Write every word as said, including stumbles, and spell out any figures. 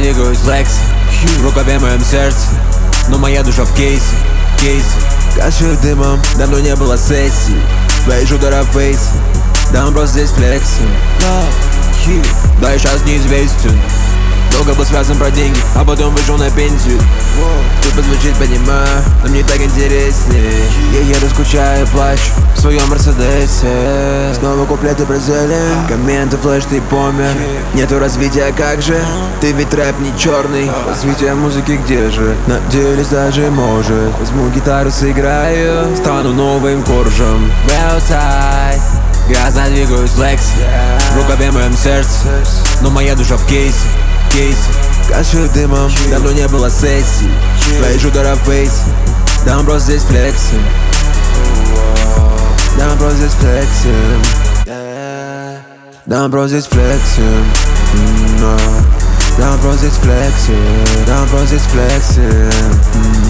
двигаюсь флекс, в рукаве моем сердце, но моя душа в кейсе, кейсе. Кашляю дымом, давно не было сессий. Твои жудора фейс, да он просто здесь флексим. Да и сейчас неизвестен. Долго был связан про деньги, а потом вышел на пенсию. Тупо звучит, понимаю, но мне так интереснее. Я еду, скучаю, плачу в своем Мерседесе. Снова куплеты про зелень, комменты, флеш, ты помер. Нету развития, как же? Ты ведь рэп не черный. Развитие музыки где же? Надеялись даже может. Возьму гитару, сыграю, стану новым коржем. Well tight, грязно двигаюсь флекс, в рукаве моем сердце, но моя душа в кейсе, кейсе. Кашляю дымом, давно не было сессий. Твои жудора фейс, да он просто здесь флексим. Да он просто здесь флексим. Да он просто здесь флексим. Да он просто здесь флексим. Да он просто здесь флексим.